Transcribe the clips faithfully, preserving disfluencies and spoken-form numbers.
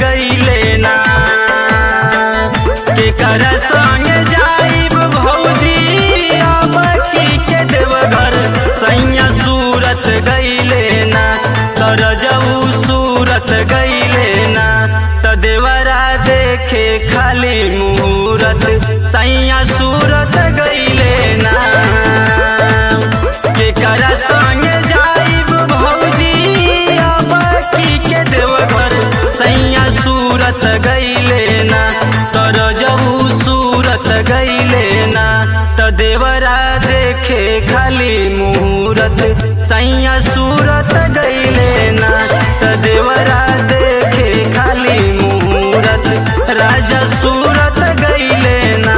गईले ना केकर संग जाइब भौजी अब की के देवघर सैया सूरत गईले ना तर जाऊ सूरत गईले ना त देवरा देखे खाली मुहूर्त सैया सूरत गईले ना केकर संग जाइब भौजी अब की के देवघर सैया सूरत गईले ना तर जाऊ सूरत गईले ना त देवरा देखे खाली मुहूर्त सैया सूरत गईले ना त देवरा देखे खाली मुहूर्त राजा सूरत गईले ना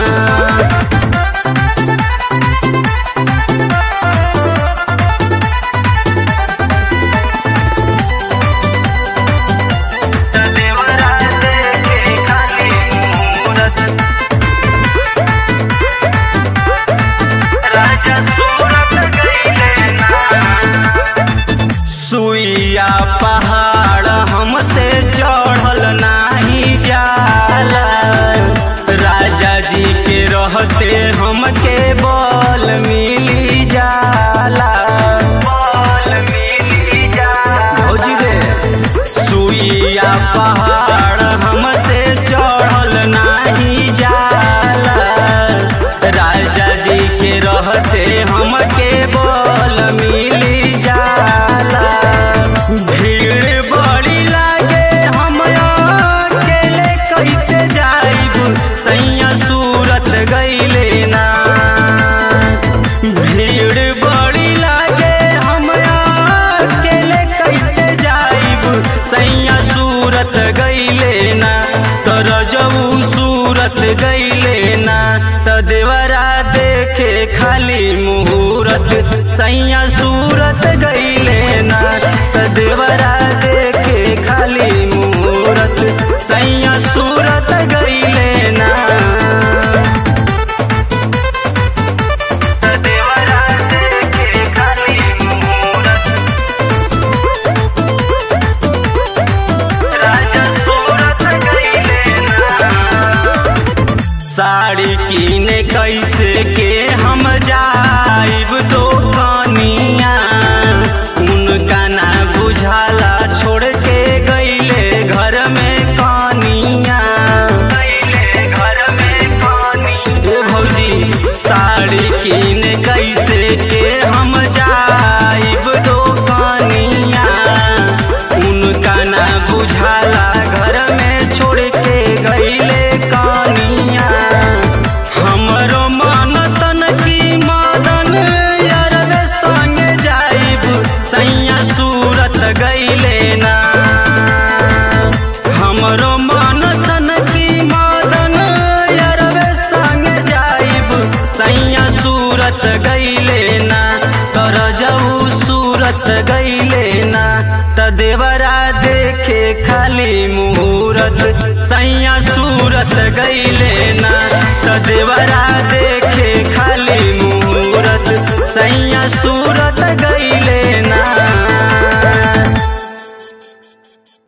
सुइया पहाड़ हमसे चढ़ल नाही जाला राजा जी के रहते हमके बल मिली जाला बल मिली जाला भौजी रे सुइया पहाड़ हमसे चढ़ल नाही जाला राजा जी के रहते हमके बल मिली जाला भीड़ बड़ी लागे हम अकेले कैसे जाइब सैया सूरत गईले ना भीड़ बड़ी लागे हम अकेले कैसे जाइब सैया सूरत गईले ना तर जाऊ सूरत गईले ना त देवरा देखे खाली मुहूर्त सैया सूरत गईले ना त देवरा देखे खाली मुहूर्त सैया सूरत गईले ना त देवरा देखे खाली मुहूर्त राजा सूरत गईले ना साड़ी कीने कैसे के हम जाइब दोकानिया उनका ना बुझाला छोड़ के गईले घर में कानिया गईले घर में कानी ए भौजी साड़ी कीने कैसे के हम जाइब दोकानिया उनका ना बुझाला घर में छोड़ के गईले कानिया हमरो मन तन की मदन यार संग जाइब सैया सूरत गईले ना हमरो मन तन की मदन यार संग जाइब सैया सूरत गईले ना तर जाऊ सूरत गईले ना त देवरा देखे खाली मुहूर्त सैया सूरत गईले ना त देवरा देखे